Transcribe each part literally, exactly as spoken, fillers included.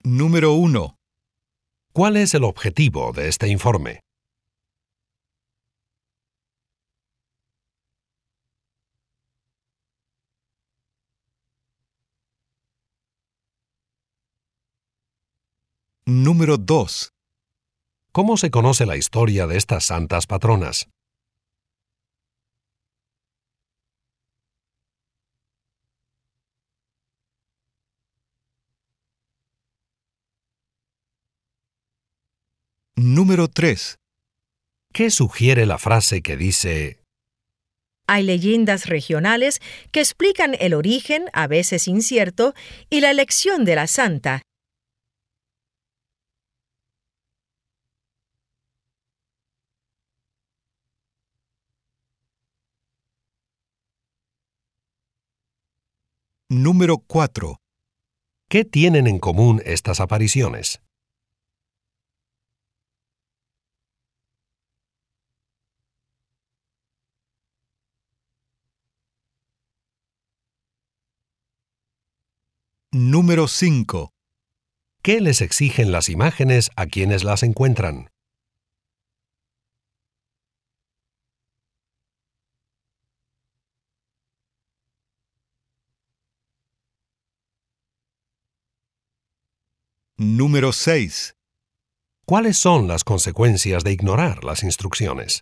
Número uno. ¿Cuál es el objetivo de este informe? Número dos. ¿Cómo se conoce la historia de estas santas patronas? Número tres. ¿Qué sugiere la frase que dice: Hay leyendas regionales que explican el origen, a veces incierto, y la elección de la santa? Número cuatro. ¿Qué tienen en común estas apariciones? Número cinco. ¿Qué les exigen las imágenes a quienes las encuentran? Número seis. ¿Cuáles son las consecuencias de ignorar las instrucciones?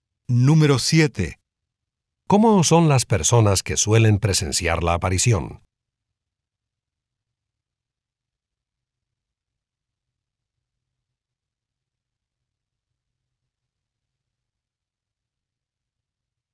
Número siete. ¿Cómo son las personas que suelen presenciar la aparición?